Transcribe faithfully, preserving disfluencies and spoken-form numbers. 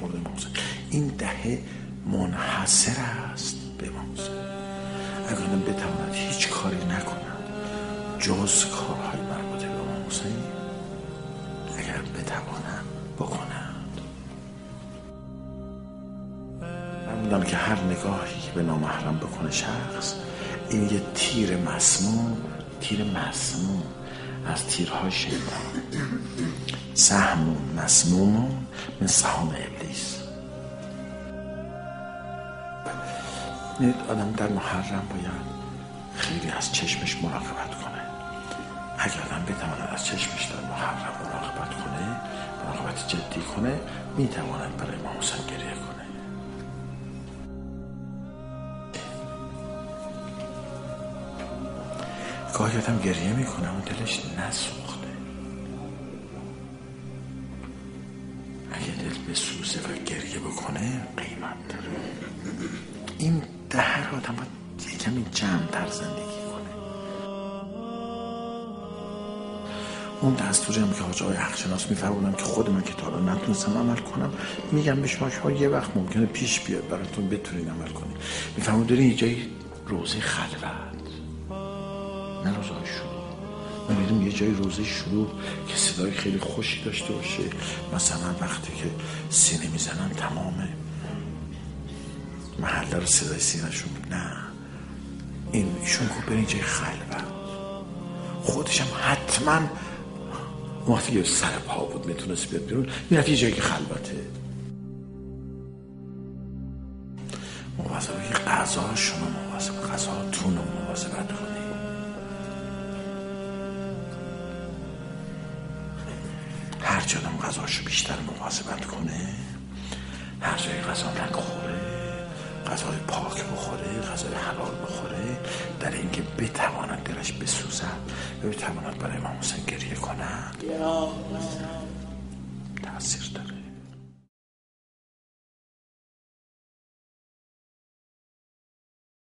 مورد امام حسین. این دهه منحصر است به امام حسین. اگر آدم بتواند هیچ کاری نکند جز کارهای مربوط به امام حسین، اگر بتوانند بکنند. من میدونم که هر نگاهی که به نامحرم بکنه شخص، این یه تیر مسموم، تیر مسموم از تیرهای شیطان، سهمون مسمومون من سهام ابلیس. آدم در محرم باید خیلی از چشمش مراقبت کنه. اگر آدم بتواند از چشمش در محرم مراقبت کنه، مراقبت جدی کنه، میتواند برای امام حسین گریه کنه. گاهی آدم گریه میکنه اون دلش نسوخته. اگه دل بسوزه و گریه بکنه قیمت داره. این دهر آدم باید کمی جمع تر زندگی کنه. اون دستوری هم که حاج آقای حقشناس میفرمودن که خود من که تا الان نتونستم عمل کنم، میگم به شما که یه وقت ممکنه پیش بیاد براتون بتونین عمل کنین. میفرمود دارین یه جایی روزه خلوت، نه روزه های شروع. ما میریم یه جای روزه شروع که صدای خیلی خوشی داشته باشه، مثلا وقتی که سینه میزنن تمامه محله رو صدای سینه‌شون. نه، این ایشون که برین جای خلوت. خودش هم حتما وقتی که سر پا بود میتونست بیاد بیرون، میرفت یه جایی که خلوته. مواظب غذاشون و مواظب غذاتون و مواظبت کنید. هر جا آدم غذاشو بیشتر مواظبت کنه، هر جای غذا نخوره، غذای پاک بخوره، غذای حلال بخوره، در اینکه بتواند دلش بسوزد و بتواند برای امام حسین گریه کند تأثیر داره.